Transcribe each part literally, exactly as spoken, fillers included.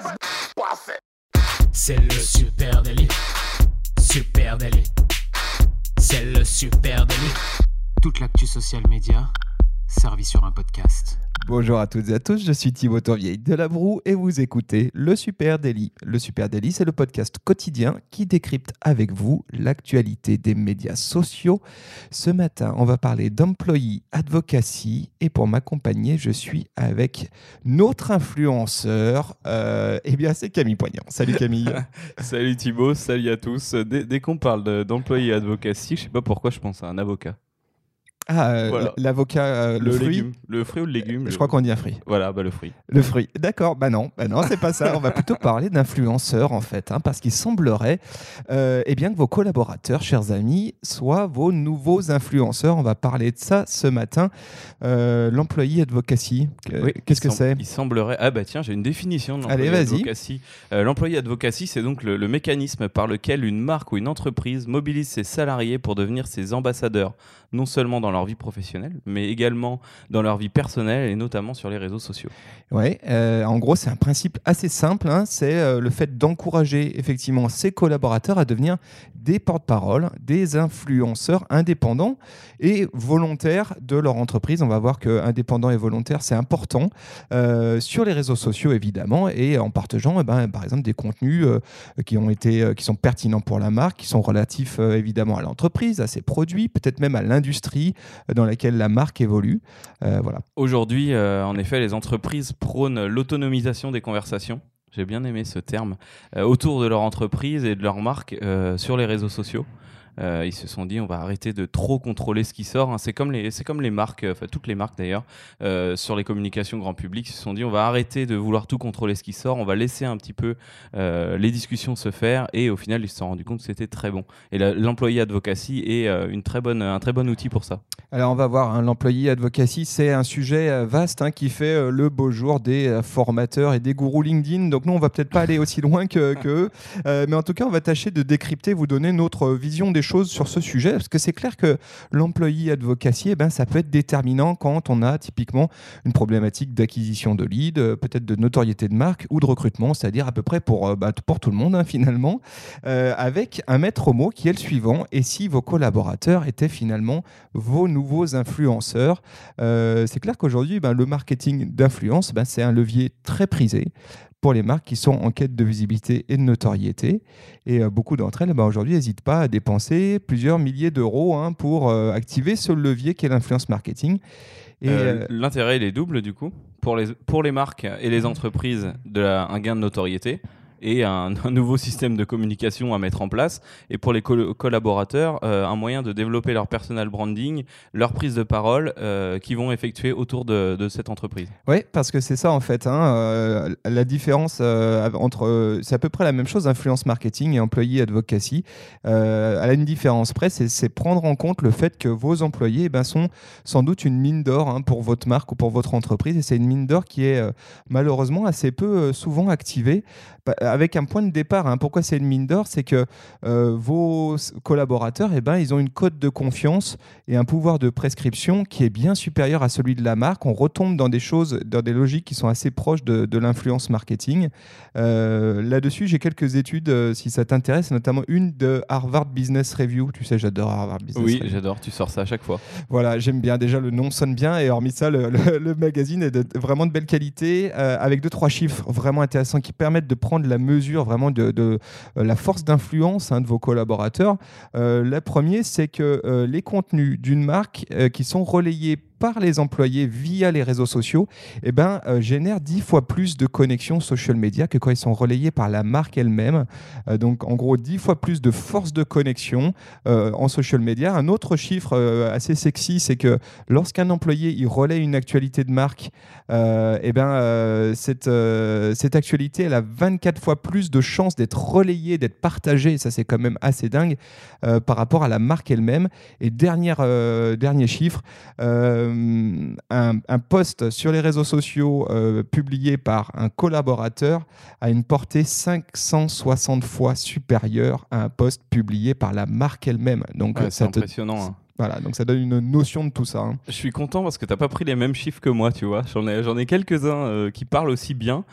C'est le super délit. Super délit. C'est le super délit. Toute l'actu social média servie sur un podcast. Bonjour à toutes et à tous, je suis Thibaut Tourvieille de La Broue et vous écoutez Le Super Daily. Le Super Daily, c'est le podcast quotidien qui décrypte avec vous l'actualité des médias sociaux. Ce matin, on va parler d'employee advocacy et pour m'accompagner, je suis avec notre influenceur. Euh, eh bien, c'est Camille Poignant. Salut Camille. Salut Thibaut, salut à tous. Dès, dès qu'on parle de, d'employee advocacy, je sais pas pourquoi je pense à un avocat. Ah, euh, Voilà. l'avocat, euh, le, Le fruit légume. Le fruit ou le légume Je le- crois qu'on dit un fruit. Voilà, bah le fruit. Le fruit. D'accord, bah non, bah non, c'est pas ça. On va plutôt parler d'influenceurs en fait, hein, parce qu'il semblerait euh, eh bien, que vos collaborateurs, chers amis, soient vos nouveaux influenceurs. On va parler de ça ce matin. Euh, L'employee advocacy, euh, Oui, qu'est-ce il que sem- c'est Il semblerait. Ah bah tiens, j'ai une définition de l'employee Allez, vas-y. advocacy. Euh, l'employee advocacy, c'est donc le, le mécanisme par lequel une marque ou une entreprise mobilise ses salariés pour devenir ses ambassadeurs, non seulement dans leur vie professionnelle, mais également dans leur vie personnelle et notamment sur les réseaux sociaux. Ouais, euh, en gros, c'est un principe assez simple. Hein, c'est euh, le fait d'encourager effectivement ses collaborateurs à devenir des porte-parole, des influenceurs indépendants et volontaires de leur entreprise. On va voir que indépendant et volontaire, c'est important euh, sur les réseaux sociaux évidemment et en partageant, eh ben, par exemple, des contenus euh, qui ont été, euh, qui sont pertinents pour la marque, qui sont relatifs euh, évidemment à l'entreprise, à ses produits, peut-être même à l'industrie euh, dans laquelle la marque évolue. Euh, voilà. Aujourd'hui, euh, en effet, les entreprises prônent l'autonomisation des conversations. J'ai bien aimé ce terme, euh, autour de leur entreprise et de leur marque euh, sur les réseaux sociaux. Euh, ils se sont dit, on va arrêter de trop contrôler ce qui sort. Hein. C'est comme les, c'est comme les marques, euh, enfin toutes les marques d'ailleurs, euh, sur les communications grand public, ils se sont dit, on va arrêter de vouloir tout contrôler ce qui sort. On va laisser un petit peu euh, les discussions se faire. Et au final, ils se sont rendus compte que c'était très bon. Et la, l'employee advocacy est euh, une très bonne, un très bon outil pour ça. Alors on va voir, hein, l'employee advocacy, c'est un sujet euh, vaste hein, qui fait euh, le beau jour des euh, formateurs et des gourous LinkedIn. Donc nous, on va peut-être pas aller aussi loin que, que eux, euh, mais en tout cas, on va tâcher de décrypter, vous donner notre vision des choses sur ce sujet, parce que c'est clair que l'employee advocacy, eh ben, ça peut être déterminant quand on a typiquement une problématique d'acquisition de leads, euh, peut-être de notoriété de marque ou de recrutement, c'est-à-dire à peu près pour, euh, bah, pour tout le monde hein, finalement, euh, avec un maître mot qui est le suivant. Et si vos collaborateurs étaient finalement vos nouveaux influenceurs, euh, c'est clair qu'aujourd'hui, ben, le marketing d'influence, ben, c'est un levier très prisé pour les marques qui sont en quête de visibilité et de notoriété. Et euh, beaucoup d'entre elles, ben, aujourd'hui, n'hésitent pas à dépenser plusieurs milliers d'euros hein, pour euh, activer ce levier qu'est l'influence marketing. Et, Euh, euh, L'intérêt, il est double du coup. Pour les, pour les marques et les entreprises, de la, un gain de notoriété et un, un nouveau système de communication à mettre en place. Et pour les col- collaborateurs, euh, un moyen de développer leur personal branding, leur prise de parole euh, qu'ils vont effectuer autour de, de cette entreprise. Oui, parce que c'est ça en fait. Hein, euh, la différence euh, entre. Euh, c'est à peu près la même chose, influence marketing et employee advocacy. Euh, elle a une différence près, c'est, c'est prendre en compte le fait que vos employés eh ben, sont sans doute une mine d'or hein, pour votre marque ou pour votre entreprise. Et c'est une mine d'or qui est euh, malheureusement assez peu euh, souvent activée. Avec un point de départ. Hein. Pourquoi c'est une mine d'or ? C'est que euh, vos collaborateurs, eh ben, ils ont une cote de confiance et un pouvoir de prescription qui est bien supérieur à celui de la marque. On retombe dans des choses, dans des logiques qui sont assez proches de, de l'influence marketing. Euh, là-dessus, j'ai quelques études, euh, si ça t'intéresse, notamment une de Harvard Business Review. Tu sais, j'adore Harvard Business Oui, Review. j'adore, tu sors ça à chaque fois. Voilà, j'aime bien. Déjà, le nom sonne bien. Et hormis ça, le, le, le magazine est de, vraiment de belle qualité, euh, avec deux, trois chiffres vraiment intéressants qui permettent de prendre la mesure vraiment de, de euh, la force d'influence hein, de vos collaborateurs. Euh, le premier, c'est que euh, les contenus d'une marque euh, qui sont relayés par les employés via les réseaux sociaux, eh ben, euh, génèrent dix fois plus de connexions social media que quand ils sont relayés par la marque elle-même. Euh, donc, en gros, dix fois plus de force de connexion euh, en social media. Un autre chiffre euh, assez sexy, c'est que lorsqu'un employé il relaie une actualité de marque, euh, eh ben, euh, cette, euh, cette actualité, elle a vingt-quatre fois plus de chances d'être relayée, d'être partagée, et ça c'est quand même assez dingue, euh, par rapport à la marque elle-même. Et dernière, euh, dernier chiffre, euh, un, un post sur les réseaux sociaux euh, publié par un collaborateur a une portée cinq cent soixante fois supérieure à un post publié par la marque elle-même. Donc Ouais, ça c'est te, impressionnant. Hein. Voilà, donc ça donne une notion de tout ça. Hein. Je suis content parce que tu n'as pas pris les mêmes chiffres que moi, tu vois. J'en ai, j'en ai quelques-uns euh, qui parlent aussi bien.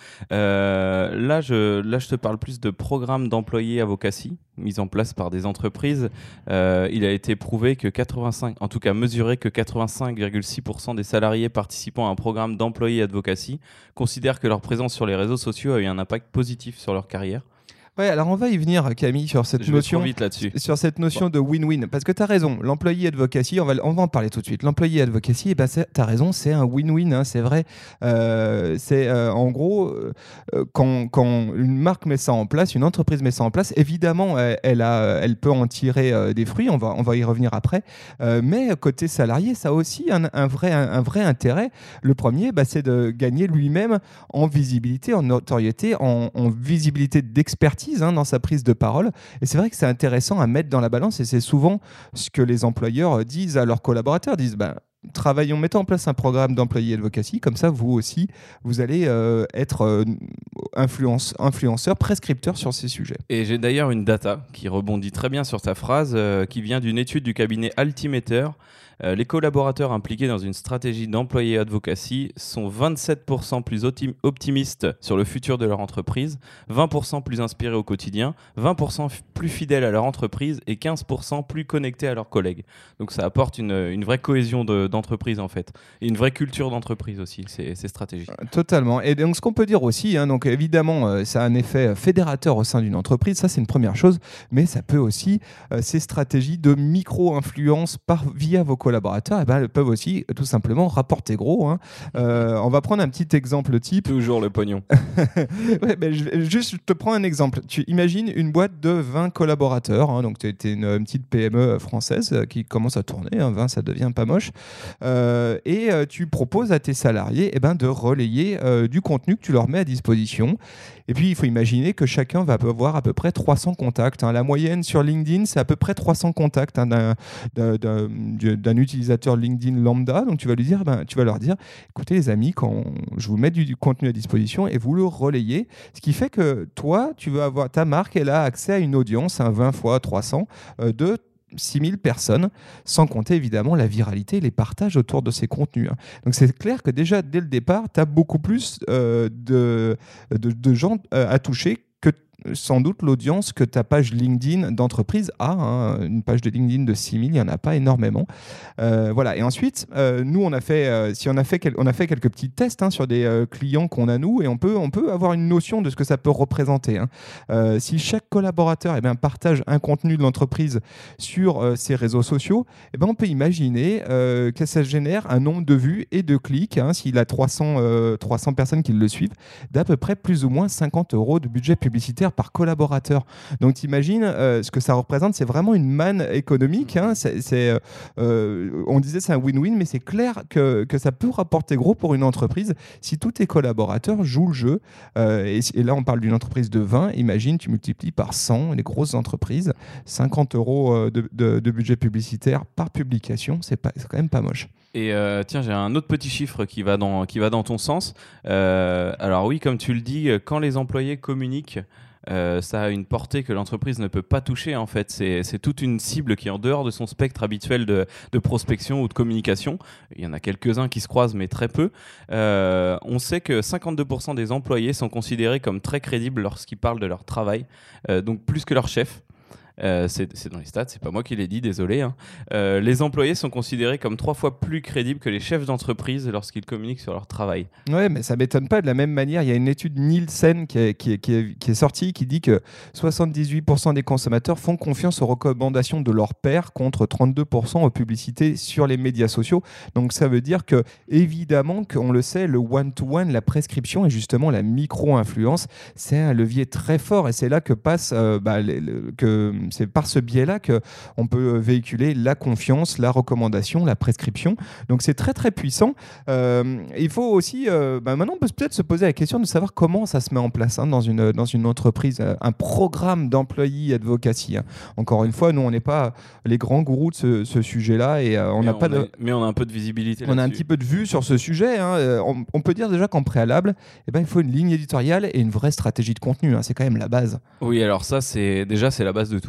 Euh, là, je, là, je te parle plus de programmes d'employés advocacy mis en place par des entreprises. Euh, il a été prouvé que quatre-vingt-cinq, en tout cas mesuré que quatre-vingt-cinq virgule six pour cent des salariés participant à un programme d'employés advocacy considèrent que leur présence sur les réseaux sociaux a eu un impact positif sur leur carrière. Ouais, alors on va y venir, Camille, sur cette Je vais notion, trop vite là-dessus. sur cette notion bon. de win-win. Parce que tu as raison, l'employé advocacy, on va, on va en parler tout de suite. L'employé advocacy, eh ben tu as raison, c'est un win-win, hein, c'est vrai. Euh, c'est euh, en gros, euh, quand, quand une marque met ça en place, une entreprise met ça en place, évidemment, elle, elle, a, elle peut en tirer euh, des fruits, on va, on va y revenir après. Euh, mais côté salarié, ça a aussi un, un, vrai, un, un vrai intérêt. Le premier, bah, c'est de gagner lui-même en visibilité, en notoriété, en, en visibilité d'expertise. Hein, dans sa prise de parole. Et c'est vrai que c'est intéressant à mettre dans la balance et c'est souvent ce que les employeurs disent à leurs collaborateurs, disent ben, travaillons, mettons en place un programme d'employé advocacy, comme ça vous aussi, vous allez euh, être euh, influence, influenceur, prescripteur sur ces sujets. Et j'ai d'ailleurs une data qui rebondit très bien sur ta phrase, euh, qui vient d'une étude du cabinet Altimeter. Euh, les collaborateurs impliqués dans une stratégie d'employé advocacy sont vingt-sept pour cent plus optim- optimistes sur le futur de leur entreprise, vingt pour cent plus inspirés au quotidien, vingt pour cent f- plus fidèles à leur entreprise et quinze pour cent plus connectés à leurs collègues. Donc ça apporte une, une vraie cohésion de, d'entreprise en fait, et une vraie culture d'entreprise aussi, ces, ces stratégies. Totalement. Et donc ce qu'on peut dire aussi, hein, donc évidemment euh, ça a un effet fédérateur au sein d'une entreprise, ça c'est une première chose, mais ça peut aussi, euh, ces stratégies de micro-influence par, via vos collaborateurs, eh ben, elles peuvent aussi tout simplement rapporter gros. Hein. Euh, on va prendre un petit exemple type. Toujours le pognon. ouais, ben, je, juste, je te prends un exemple. Tu imagines une boîte de vingt collaborateurs, hein, donc tu es une, une petite P M E française qui commence à tourner, hein, vingt ça devient pas moche, euh, et euh, tu proposes à tes salariés eh ben, de relayer euh, du contenu que tu leur mets à disposition. Et puis il faut imaginer que chacun va avoir à peu près trois cents contacts. Hein. La moyenne sur LinkedIn, c'est à peu près trois cents contacts hein, d'un, d'un, d'un, d'un utilisateur LinkedIn lambda. Donc tu vas lui dire, ben, tu vas leur dire, écoutez les amis, quand je vous mets du, du contenu à disposition et vous le relayez, ce qui fait que toi, tu veux avoir ta marque, elle a accès à une audience, un vingt fois trois cents euh, de six mille personnes, sans compter évidemment la viralité et les partages autour de ces contenus. Hein. Donc c'est clair que déjà dès le départ, tu as beaucoup plus euh, de, de, de gens euh, à toucher que sans doute l'audience que ta page LinkedIn d'entreprise a. Hein. Une page de LinkedIn de six mille, il n'y en a pas énormément. Euh, voilà. Et ensuite, euh, nous, on a fait, euh, si on a fait, quel- on a fait quelques petits tests hein, sur des euh, clients qu'on a nous, et on peut, on peut avoir une notion de ce que ça peut représenter. Hein. Euh, si chaque collaborateur eh bien, partage un contenu de l'entreprise sur euh, ses réseaux sociaux, eh bien, on peut imaginer euh, que ça génère un nombre de vues et de clics, hein, s'il a trois cents, euh, trois cents personnes qui le suivent, d'à peu près plus ou moins cinquante euros de budget publicitaire par collaborateur. Donc t'imagines euh, ce que ça représente, c'est vraiment une manne économique. Hein. C'est, c'est, euh, on disait c'est un win-win, mais c'est clair que, que ça peut rapporter gros pour une entreprise si tous tes collaborateurs jouent le jeu. Euh, et, et là on parle d'une entreprise de vingt, imagine tu multiplies par cent les grosses entreprises, cinquante euros de, de, de budget publicitaire par publication, c'est, pas, c'est quand même pas moche. Et euh, tiens, j'ai un autre petit chiffre qui va dans, qui va dans ton sens. Euh, alors oui, comme tu le dis, quand les employés communiquent, Euh, ça a une portée que l'entreprise ne peut pas toucher en fait. C'est, c'est toute une cible qui est en dehors de son spectre habituel de, de prospection ou de communication. Il y en a quelques-uns qui se croisent mais très peu. Euh, on sait que cinquante-deux pour cent des employés sont considérés comme très crédibles lorsqu'ils parlent de leur travail, euh, donc plus que leur chef. Euh, c'est, c'est dans les stats, c'est pas moi qui l'ai dit, désolé. Hein. Euh, les employés sont considérés comme trois fois plus crédibles que les chefs d'entreprise lorsqu'ils communiquent sur leur travail. Ouais, mais ça m'étonne pas. De la même manière, il y a une étude Nielsen qui est, qui est, qui est, qui est sortie qui dit que soixante-dix-huit pour cent des consommateurs font confiance aux recommandations de leur pairs contre trente-deux pour cent aux publicités sur les médias sociaux. Donc ça veut dire que, évidemment, qu'on le sait, le one-to-one, la prescription et justement la micro-influence, c'est un levier très fort. Et c'est là que passe, euh, bah, les, le, que c'est par ce biais-là qu'on peut véhiculer la confiance, la recommandation, la prescription. Donc c'est très très puissant. Euh, il faut aussi, euh, bah maintenant on peut peut-être se poser la question de savoir comment ça se met en place hein, dans, une, dans une entreprise, un programme d'employee advocacy. Hein. Encore une fois, nous on n'est pas les grands gourous de ce, ce sujet-là et euh, on n'a pas a, de... Mais on a un peu de visibilité On là-dessus. a un petit peu de vue sur ce sujet. Hein. On, on peut dire déjà qu'en préalable, eh ben, il faut une ligne éditoriale et une vraie stratégie de contenu. Hein. C'est quand même la base. Oui, alors ça, c'est déjà c'est la base de tout.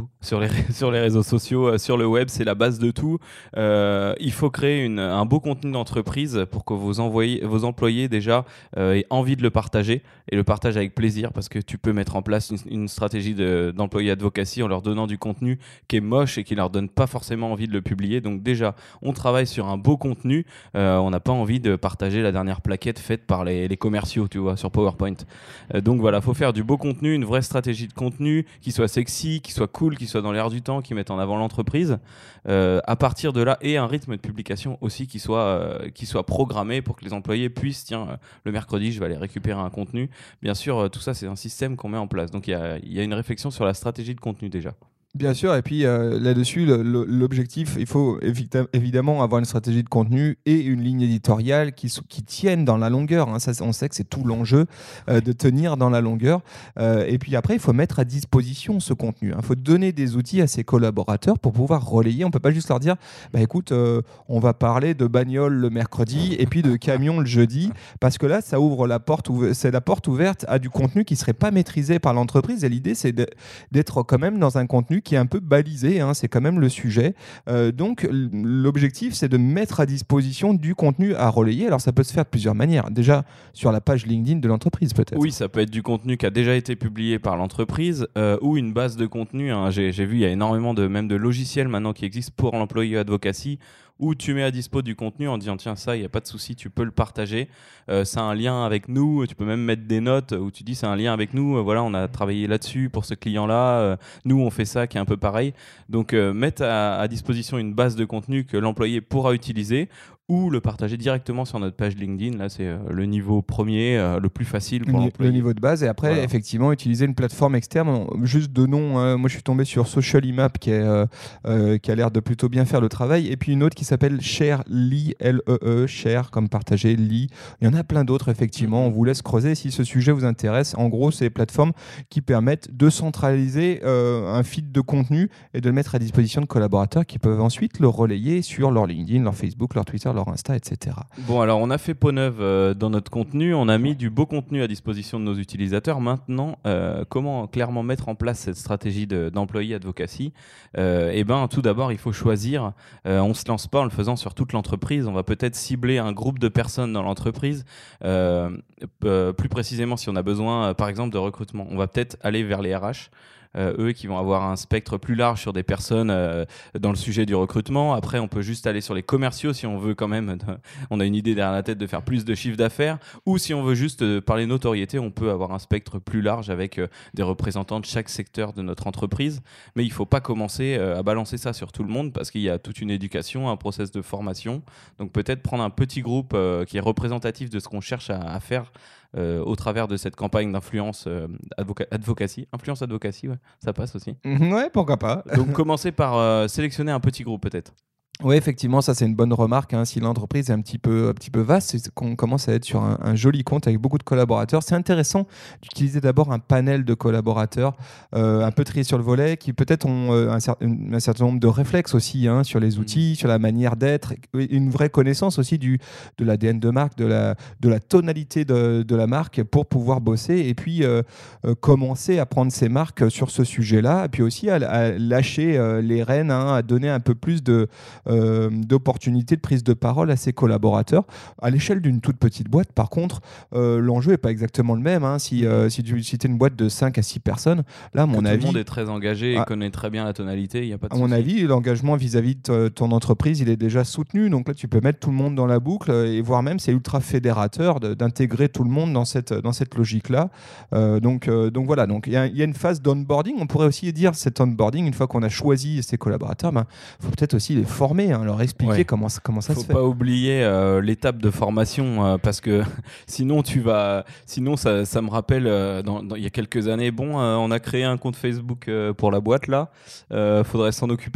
tout. Sur les, sur les réseaux sociaux, euh, sur le web, c'est la base de tout. Euh, il faut créer une, un beau contenu d'entreprise pour que vos, envoyés, vos employés déjà euh, aient envie de le partager et le partagent avec plaisir, parce que tu peux mettre en place une, une stratégie de, d'employé advocacy en leur donnant du contenu qui est moche et qui leur donne pas forcément envie de le publier. Donc déjà, on travaille sur un beau contenu. Euh, on n'a pas envie de partager la dernière plaquette faite par les, les commerciaux, tu vois, sur PowerPoint. Euh, donc voilà, faut faire du beau contenu, une vraie stratégie de contenu qui soit sexy, qui soit cool, qui soit dans l'air du temps, qui mette en avant l'entreprise. Euh, à partir de là, et un rythme de publication aussi qui soit, euh, qui soit programmé pour que les employés puissent, tiens, euh, le mercredi, je vais aller récupérer un contenu. Bien sûr, euh, tout ça, c'est un système qu'on met en place. Donc il y a, y a une réflexion sur la stratégie de contenu déjà. Bien sûr, et puis euh, là-dessus, le, le, l'objectif, il faut évita- évidemment avoir une stratégie de contenu et une ligne éditoriale qui, so- qui tiennent dans la longueur. Hein. Ça, on sait que c'est tout l'enjeu euh, de tenir dans la longueur. Euh, et puis après, il faut mettre à disposition ce contenu. Il faut donner des outils à ses collaborateurs pour pouvoir relayer. On ne peut pas juste leur dire, bah, écoute, euh, on va parler de bagnole le mercredi et puis de camion le jeudi, parce que là, ça ouvre la porte, ouv- c'est la porte ouverte à du contenu qui ne serait pas maîtrisé par l'entreprise. Et l'idée, c'est de, d'être quand même dans un contenu qui est un peu balisé, hein, c'est quand même le sujet. Euh, donc l'objectif, c'est de mettre à disposition du contenu à relayer. Alors ça peut se faire de plusieurs manières. Déjà sur la page LinkedIn de l'entreprise peut-être. Oui, ça peut être du contenu qui a déjà été publié par l'entreprise euh, ou une base de contenu. Hein. J'ai, j'ai vu, il y a énormément de, même de logiciels maintenant qui existent pour l'employé advocacy, où tu mets à dispo du contenu en disant tiens, ça, il n'y a pas de souci, tu peux le partager. Euh, c'est un lien avec nous. Tu peux même mettre des notes où tu dis c'est un lien avec nous. Euh, voilà, on a travaillé là-dessus pour ce client-là. Euh, nous, on fait ça qui est un peu pareil. Donc, euh, mettre à, à disposition une base de contenu que l'employé pourra utiliser ou le partager directement sur notre page LinkedIn. Là, c'est euh, le niveau premier, euh, le plus facile pour le, l'employé. le niveau de base. Et après, Voilà. effectivement, utiliser une plateforme externe. Juste de nom, hein, moi je suis tombé sur Social Imap qui, est, euh, euh, qui a l'air de plutôt bien faire le travail. Et puis une autre qui s'appelle Sharely, L E E, Share comme partager, Lee. Il y en a plein d'autres, effectivement. On vous laisse creuser si ce sujet vous intéresse. En gros, c'est des plateformes qui permettent de centraliser euh, un feed de contenu et de le mettre à disposition de collaborateurs qui peuvent ensuite le relayer sur leur LinkedIn, leur Facebook, leur Twitter, leur Insta, et cetera. Bon, alors on a fait peau neuve euh, dans notre contenu, on a mis du beau contenu à disposition de nos utilisateurs. Maintenant, euh, comment clairement mettre en place cette stratégie de, d'employé advocacy ? euh, Eh bien, tout d'abord, il faut choisir. Euh, on ne se lance pas en le faisant sur toute l'entreprise. On va peut-être cibler un groupe de personnes dans l'entreprise. Euh, euh, plus précisément, si on a besoin, euh, par exemple, de recrutement, on va peut-être aller vers les R H. Euh, eux qui vont avoir un spectre plus large sur des personnes euh, dans le sujet du recrutement. Après, on peut juste aller sur les commerciaux si on veut quand même, on a une idée derrière la tête de faire plus de chiffre d'affaires, ou si on veut juste euh, parler notoriété, on peut avoir un spectre plus large avec euh, des représentants de chaque secteur de notre entreprise. Mais il ne faut pas commencer euh, à balancer ça sur tout le monde parce qu'il y a toute une éducation, un process de formation. Donc peut-être prendre un petit groupe euh, qui est représentatif de ce qu'on cherche à, à faire Euh, au travers de cette campagne d'influence euh, advoca- advocacy, influence advocacy, ouais, ça passe aussi. Ouais, pourquoi pas. Donc commencer par euh, sélectionner un petit groupe peut-être. Oui, effectivement, ça c'est une bonne remarque. Hein. Si l'entreprise est un petit peu, un petit peu vaste, c'est qu'on commence à être sur un, un joli compte avec beaucoup de collaborateurs. C'est intéressant d'utiliser d'abord un panel de collaborateurs euh, un peu triés sur le volet qui peut-être ont euh, un, cer- un certain nombre de réflexes aussi hein, sur les outils, mmh. sur la manière d'être, une vraie connaissance aussi du, de l'A D N de marque, de la, de la tonalité de, de la marque pour pouvoir bosser et puis euh, euh, commencer à prendre ses marques sur ce sujet-là et puis aussi à, à lâcher euh, les rênes, hein, à donner un peu plus de Euh, d'opportunités de prise de parole à ses collaborateurs. À l'échelle d'une toute petite boîte, par contre, euh, l'enjeu n'est pas exactement le même. Hein. Si, euh, si tu si es une boîte de cinq à six personnes, là, à mon tout avis... Tout le monde est très engagé et ah, connaît très bien la tonalité, il n'y a pas de À mon souci. avis, l'engagement vis-à-vis de ton entreprise, il est déjà soutenu. Donc là, tu peux mettre tout le monde dans la boucle et voire même, c'est ultra fédérateur de, d'intégrer tout le monde dans cette, dans cette logique-là. Euh, donc, euh, donc voilà, donc il y, y a une phase d'onboarding. On pourrait aussi dire cet onboarding, une fois qu'on a choisi ses collaborateurs, il ben, faut peut-être aussi les former. Hein, leur expliquer ouais. comment, comment ça Faut se fait. Faut pas oublier euh, l'étape de formation euh, parce que sinon tu vas, sinon ça, ça me rappelle euh, dans, dans, il y a quelques années, bon, euh, on a créé un compte Facebook euh, pour la boîte là, euh, faudrait s'en occuper.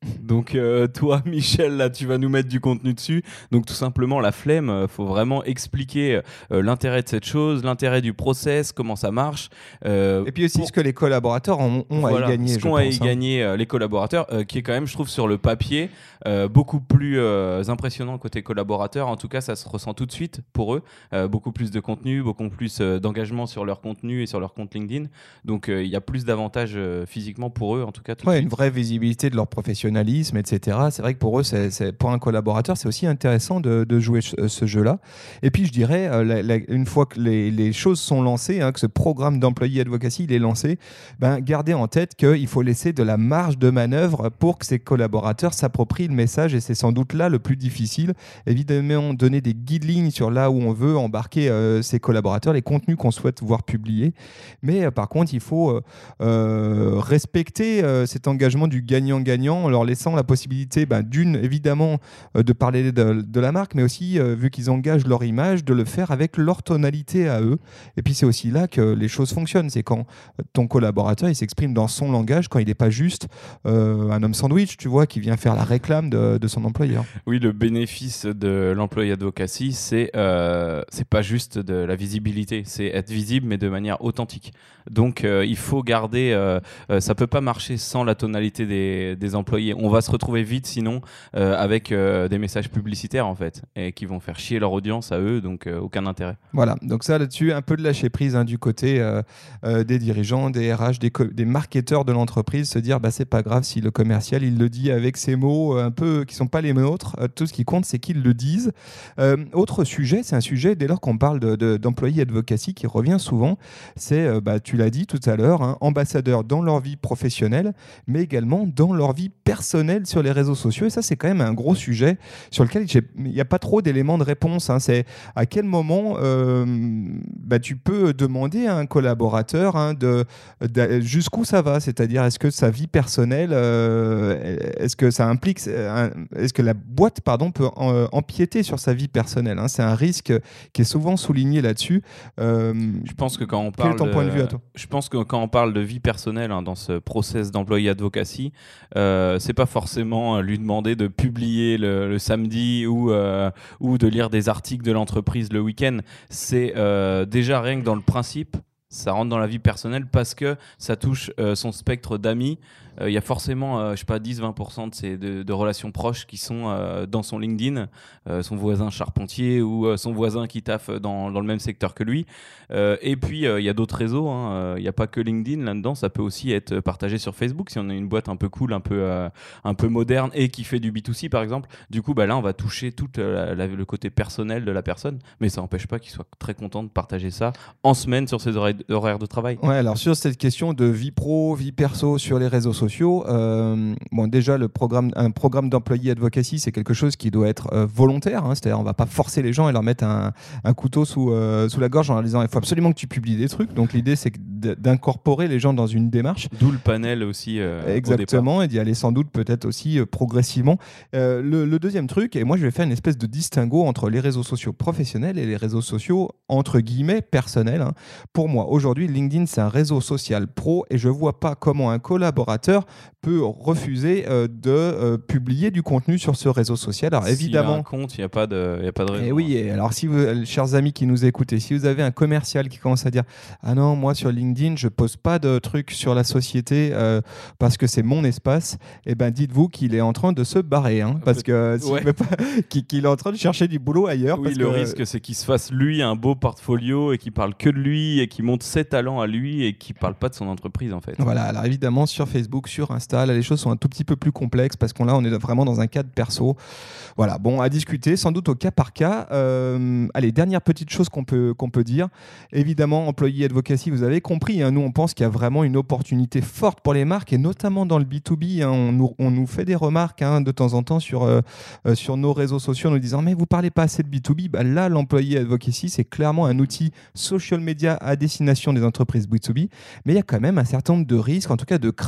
Donc euh, toi, Michel, là, tu vas nous mettre du contenu dessus. Donc tout simplement, la flemme, euh, faut vraiment expliquer euh, l'intérêt de cette chose, l'intérêt du process, comment ça marche. Euh, et puis aussi pour... ce que les collaborateurs ont, ont voilà, à y gagner. Ce qu'ont à y hein. gagner euh, les collaborateurs, euh, qui est quand même, je trouve, sur le papier, euh, beaucoup plus euh, impressionnant côté collaborateurs. En tout cas, ça se ressent tout de suite pour eux. Euh, beaucoup plus de contenu, beaucoup plus euh, d'engagement sur leur contenu et sur leur compte LinkedIn. Donc il euh, y a plus d'avantages euh, physiquement pour eux, en tout cas. Tout ouais, de suite. Une vraie visibilité de leur professionnalisme, et cetera. C'est vrai que pour eux, c'est, c'est, pour un collaborateur, c'est aussi intéressant de, de jouer ce, ce jeu-là. Et puis, je dirais, euh, la, la, une fois que les, les choses sont lancées, hein, que ce programme d'employé advocacy il est lancé, ben, gardez en tête qu'il faut laisser de la marge de manœuvre pour que ces collaborateurs s'approprient le message. Et c'est sans doute là le plus difficile. Évidemment, donner des guidelines sur là où on veut embarquer euh, ces collaborateurs, les contenus qu'on souhaite voir publiés. Mais euh, par contre, il faut euh, euh, respecter euh, cet engagement du gagnant-gagnant en leur laissant la possibilité, ben, d'une, évidemment, euh, de parler de, de la marque, mais aussi, euh, vu qu'ils engagent leur image, de le faire avec leur tonalité à eux. Et puis, c'est aussi là que les choses fonctionnent. C'est quand ton collaborateur, il s'exprime dans son langage, quand il n'est pas juste euh, un homme sandwich, tu vois, qui vient faire la réclame de, de son employeur. Oui, le bénéfice de l'employé advocacy, c'est, euh, c'est pas juste de la visibilité, c'est être visible, mais de manière authentique. Donc, euh, il faut garder... Euh, euh, ça peut pas marcher sans la tonalité des, des employés. On va se retrouver vite sinon euh, avec euh, des messages publicitaires en fait et qui vont faire chier leur audience à eux, donc euh, aucun intérêt. Voilà, donc ça là-dessus, un peu de lâcher prise hein, du côté euh, euh, des dirigeants, des R H, des, co- des marketeurs de l'entreprise, se dire bah c'est pas grave si le commercial il le dit avec ces mots euh, un peu qui sont pas les nôtres. Euh, tout ce qui compte c'est qu'ils le disent. Euh, autre sujet, c'est un sujet dès lors qu'on parle de, de, d'employés advocacy qui revient souvent, c'est euh, bah tu l'as dit tout à l'heure, hein, ambassadeurs dans leur vie professionnelle, mais également dans leur vie personnelle sur les réseaux sociaux. Et ça, c'est quand même un gros sujet sur lequel il n'y a pas trop d'éléments de réponse. Hein. C'est à quel moment euh, bah, tu peux demander à un collaborateur hein, de, de, jusqu'où ça va. C'est-à-dire, est-ce que sa vie personnelle, euh, est-ce que ça implique, est-ce que la boîte pardon, peut en, empiéter sur sa vie personnelle hein. C'est un risque qui est souvent souligné là-dessus. Euh, je pense que quand on parle quel est ton de, point de vue à toi ? Je pense que quand on parle de vie personnelle hein, dans ce process d'employé advocacy, euh, c'est pas forcément lui demander de publier le, le samedi ou, euh, ou de lire des articles de l'entreprise le week-end. C'est euh, déjà rien que dans le principe, ça rentre dans la vie personnelle parce que ça touche euh, son spectre d'amis. Il euh, y a forcément, euh, je sais pas, dix à vingt pour cent de, ces, de, de relations proches qui sont euh, dans son LinkedIn, euh, son voisin charpentier ou euh, son voisin qui taffe dans, dans le même secteur que lui. Euh, et puis, il euh, y a d'autres réseaux. Il hein. n'y a pas que LinkedIn là-dedans. Ça peut aussi être partagé sur Facebook si on a une boîte un peu cool, un peu, euh, un peu moderne et qui fait du B deux C, par exemple. Du coup, bah, là, on va toucher tout la, la, le côté personnel de la personne. Mais ça n'empêche pas qu'il soit très content de partager ça en semaine sur ses horaires de travail. Ouais, alors sur cette question de vie pro, vie perso sur les réseaux sociaux, sociaux. Euh, bon, déjà, le programme, un programme d'employé advocacy, c'est quelque chose qui doit être euh, volontaire. Hein, c'est-à-dire, on ne va pas forcer les gens et leur mettre un, un couteau sous, euh, sous la gorge en leur disant il faut absolument que tu publies des trucs. Donc, l'idée, c'est d'incorporer les gens dans une démarche. D'où le panel aussi. Euh, Exactement, et d'y aller sans doute peut-être aussi euh, progressivement. Euh, le, le deuxième truc, et moi, je vais faire une espèce de distinguo entre les réseaux sociaux professionnels et les réseaux sociaux entre guillemets personnels. Hein. Pour moi, aujourd'hui, LinkedIn, c'est un réseau social pro et je ne vois pas comment un collaborateur peut refuser euh, de euh, publier du contenu sur ce réseau social. Alors évidemment, s'il y a un compte, il n'y a pas de, il y a pas de raison. Et oui, et alors si vous, chers amis qui nous écoutez, si vous avez un commercial qui commence à dire ah non, moi sur LinkedIn, je pose pas de trucs sur la société euh, parce que c'est mon espace, et eh ben dites-vous qu'il est en train de se barrer, hein, parce que s'il ouais. veut pas, qu'il, qu'il est en train de chercher du boulot ailleurs. Oui, parce le que, risque, c'est qu'il se fasse lui un beau portfolio et qu'il parle que de lui et qu'il montre ses talents à lui et qu'il parle pas de son entreprise en fait. Voilà, alors évidemment sur Facebook, sur Insta, là les choses sont un tout petit peu plus complexes parce qu'on là on est vraiment dans un cadre perso. Voilà, bon, à discuter, sans doute au cas par cas. Euh, allez, dernière petite chose qu'on peut, qu'on peut dire. Évidemment, employé advocacy, vous avez compris, hein, nous on pense qu'il y a vraiment une opportunité forte pour les marques et notamment dans le B deux B. Hein, on, nous, on nous fait des remarques hein, de temps en temps sur, euh, euh, sur nos réseaux sociaux en nous disant mais vous parlez pas assez de B deux B. Bah, là, l'employé advocacy, c'est clairement un outil social media à destination des entreprises B deux B. Mais il y a quand même un certain nombre de risques, en tout cas de craintes hein,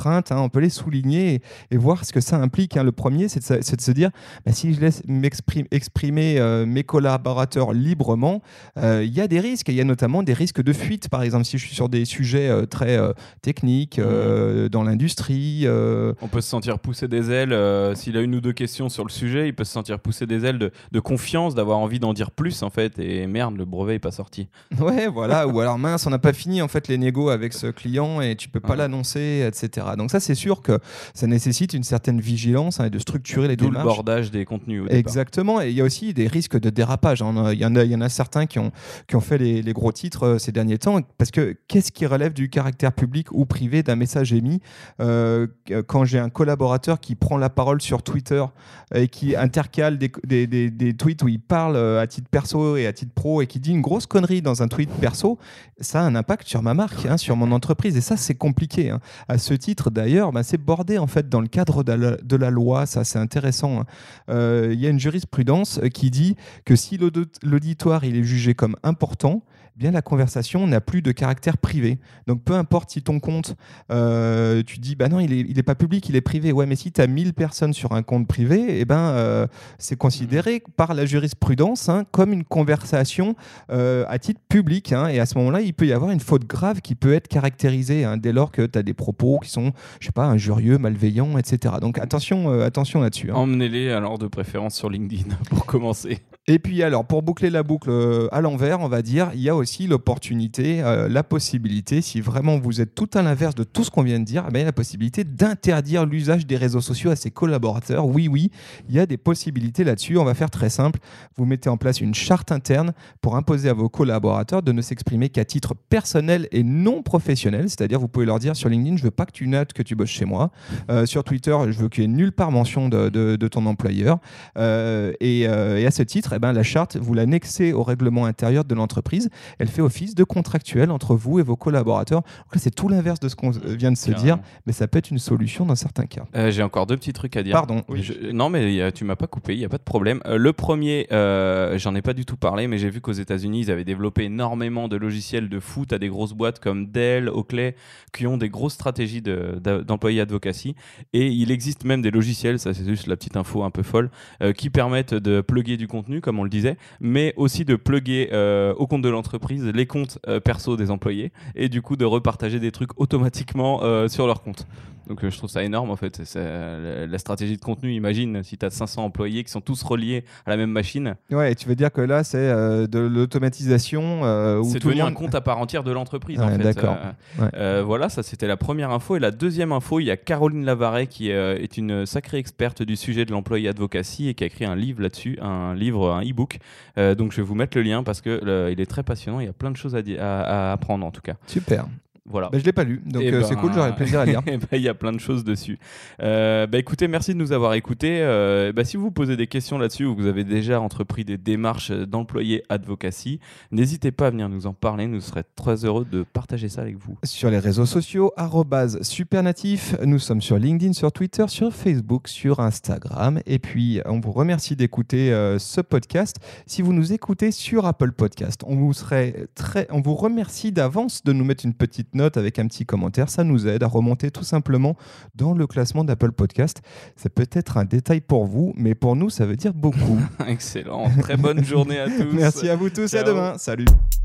on peut les souligner et, et voir ce que ça implique. Hein. Le premier, c'est de, c'est de se dire, bah, si je laisse m'exprimer exprimer, euh, mes collaborateurs librement, il euh, y a des risques. Il y a notamment des risques de fuite, par exemple, si je suis sur des sujets euh, très euh, techniques, euh, mmh. dans l'industrie. Euh... On peut se sentir pousser des ailes. Euh, s'il a une ou deux questions sur le sujet, il peut se sentir pousser des ailes de, de confiance, d'avoir envie d'en dire plus, en fait. Et merde, le brevet n'est pas sorti. Ouais, voilà. Ou alors, mince, on n'a pas fini en fait, les négos avec ce client et tu peux pas ouais. l'annoncer, et cetera. Donc ça, c'est sûr que ça nécessite une certaine vigilance, hein, et de structurer les D'où démarches. Le bordage des contenus au Exactement. Et il y a aussi des risques de dérapage. Hein. Il y en a, il y en a certains qui ont, qui ont fait les, les gros titres euh, ces derniers temps. Parce que qu'est-ce qui relève du caractère public ou privé d'un message émis euh, quand j'ai un collaborateur qui prend la parole sur Twitter et qui intercale des, des, des, des tweets où il parle à titre perso et à titre pro et qui dit une grosse connerie dans un tweet perso, ça a un impact sur ma marque, hein, sur mon entreprise. Et ça, c'est compliqué. Hein. À ce titre, d'ailleurs, bah, c'est bordé en fait dans le cadre de la, de la loi. Ça, c'est intéressant. Hein. Euh, il y a une jurisprudence qui dit que si l'auditoire il est jugé comme important, eh bien la conversation n'a plus de caractère privé. Donc peu importe si ton compte, euh, tu dis bah non, il est, il est pas public, il est privé. Ouais, mais si tu as mille personnes sur un compte privé, eh ben euh, c'est considéré par la jurisprudence, hein, comme une conversation euh, à titre public. Hein, et à ce moment-là, il peut y avoir une faute grave qui peut être caractérisée, hein, dès lors que tu as des propos qui sont, je sais pas, injurieux, malveillants, et cetera. Donc attention, euh, attention là-dessus. Hein. Emmenez-les alors de préférence sur LinkedIn pour commencer. Et puis alors, pour boucler la boucle euh, à l'envers, on va dire, il y a aussi l'opportunité, euh, la possibilité, si vraiment vous êtes tout à l'inverse de tout ce qu'on vient de dire, eh bien, il y a la possibilité d'interdire l'usage des réseaux sociaux à ses collaborateurs. Oui, oui, il y a des possibilités là-dessus. On va faire très simple. Vous mettez en place une charte interne pour imposer à vos collaborateurs de ne s'exprimer qu'à titre personnel et non professionnel. C'est-à-dire, vous pouvez leur dire sur LinkedIn, je veux pas que tu notes que tu bosses chez moi. Euh, sur Twitter, je veux qu'il y ait nulle part mention de, de, de ton employeur. Euh, et, euh, et à ce titre, eh ben, la charte, vous l'annexez au règlement intérieur de l'entreprise. Elle fait office de contractuel entre vous et vos collaborateurs. Donc là, c'est tout l'inverse de ce qu'on vient de se Carrément. dire, mais ça peut être une solution dans certains cas. Euh, j'ai encore deux petits trucs à dire. Pardon. Oui. Je... Non, mais y a, tu m'as pas coupé, il n'y a pas de problème. Euh, le premier, euh, j'en ai pas du tout parlé, mais j'ai vu qu'aux États-Unis, ils avaient développé énormément de logiciels de foot à des grosses boîtes comme Dell, Oakley, qui ont des grosses stratégies de, de, d'employés advocacy. Et il existe même des logiciels, ça c'est juste la petite info un peu folle, euh, qui permettent de plugger du contenu, comme on le disait, mais aussi de plugger euh, au compte de l'entreprise les comptes euh, perso des employés et du coup de repartager des trucs automatiquement euh, sur leur compte. Donc euh, je trouve ça énorme en fait. C'est, euh, la stratégie de contenu, imagine si tu as cinq cents employés qui sont tous reliés à la même machine. Ouais, tu veux dire que là c'est euh, de l'automatisation euh, où c'est tout devenu le monde... un compte à part entière de l'entreprise. Ouais, en fait. D'accord. Euh, ouais. euh, voilà, ça c'était la première info. Et la deuxième info, il y a Caroline Lavaret qui euh, est une sacrée experte du sujet de l'employé advocacy et qui a écrit un livre là-dessus, un livre, un e-book. Euh, donc je vais vous mettre le lien parce que le, il est très passionnant. Il y a plein de choses à, di- à, à apprendre en tout cas. Super. Voilà. Bah, je ne l'ai pas lu, donc euh, ben, ben, c'est cool, j'aurais plaisir à lire. Il ben, y a plein de choses dessus. Euh, bah, écoutez, merci de nous avoir écoutés. Euh, bah, si vous posez des questions là-dessus ou que vous avez déjà entrepris des démarches d'employés advocacy, n'hésitez pas à venir nous en parler. Nous serons très heureux de partager ça avec vous. Sur les réseaux sociaux, arobase supernatif. Nous sommes sur LinkedIn, sur Twitter, sur Facebook, sur Instagram. Et puis, on vous remercie d'écouter euh, ce podcast. Si vous nous écoutez sur Apple Podcast, on vous, serait très... on vous remercie d'avance de nous mettre une petite note avec un petit commentaire, ça nous aide à remonter tout simplement dans le classement d'Apple Podcast. C'est peut-être un détail pour vous, mais pour nous, ça veut dire beaucoup. Excellent. Très bonne journée à tous. Merci à vous tous. Ciao. Et à demain. Salut.